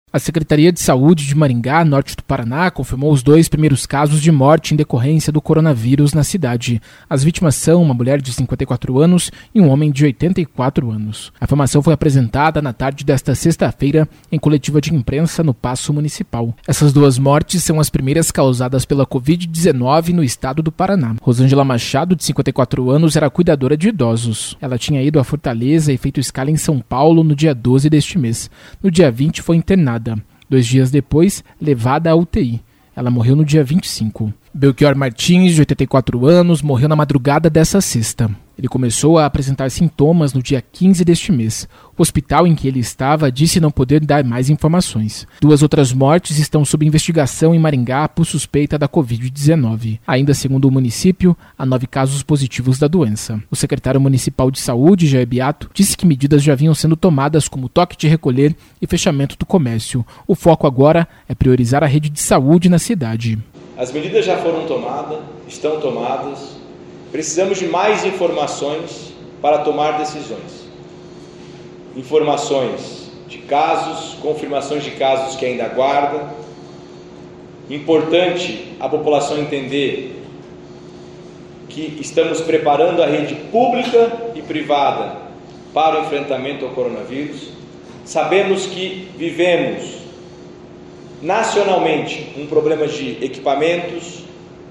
A Secretaria de Saúde de Maringá, norte do Paraná, confirmou os 2 primeiros casos de morte em decorrência do coronavírus na cidade. As vítimas são uma mulher de 54 anos e um homem de 84 anos. A informação foi apresentada na tarde desta sexta-feira em coletiva de imprensa no Paço Municipal. Essas 2 mortes são as primeiras causadas pela Covid-19 no estado do Paraná. Rosângela Machado, de 54 anos, era cuidadora de idosos. Ela tinha ido a Fortaleza e feito escala em São Paulo no dia 12 deste mês. No dia 20 foi internada. 2 dias depois, levada à UTI. Ela morreu no dia 25. Belchior Martins, de 84 anos, morreu na madrugada dessa sexta. Ele começou a apresentar sintomas no dia 15 deste mês. O hospital em que ele estava disse não poder dar mais informações. 2 outras mortes estão sob investigação em Maringá por suspeita da Covid-19. Ainda segundo o município, há 9 casos positivos da doença. O secretário municipal de saúde, Jair Beato, disse que medidas já vinham sendo tomadas como toque de recolher e fechamento do comércio. O foco agora é priorizar a rede de saúde na cidade. As medidas já foram tomadas, estão tomadas. Precisamos de mais informações para tomar decisões. Informações de casos, confirmações de casos que ainda aguardam. Importante a população entender que estamos preparando a rede pública e privada para o enfrentamento ao coronavírus. Sabemos que vivemos nacionalmente um problema de equipamentos,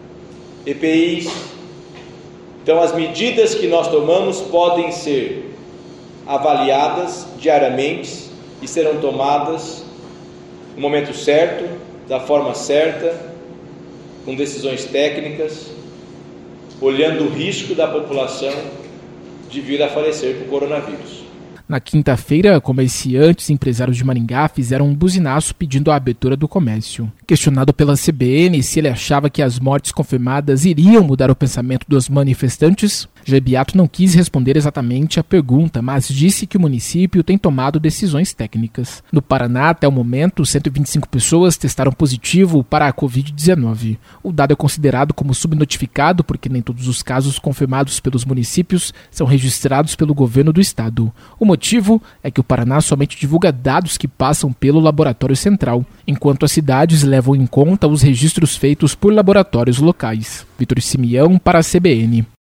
EPIs. Então, as medidas que nós tomamos podem ser avaliadas diariamente e serão tomadas no momento certo, da forma certa, com decisões técnicas, olhando o risco da população de vir a falecer por coronavírus. Na quinta-feira, comerciantes e empresários de Maringá fizeram um buzinaço pedindo a abertura do comércio. Questionado pela CBN se ele achava que as mortes confirmadas iriam mudar o pensamento dos manifestantes, Jair Beato não quis responder exatamente a pergunta, mas disse que o município tem tomado decisões técnicas. No Paraná, até o momento, 125 pessoas testaram positivo para a Covid-19. O dado é considerado como subnotificado porque nem todos os casos confirmados pelos municípios são registrados pelo governo do estado. O motivo é que o Paraná somente divulga dados que passam pelo Laboratório Central, enquanto as cidades levam em conta os registros feitos por laboratórios locais. Vitor Simeão para a CBN.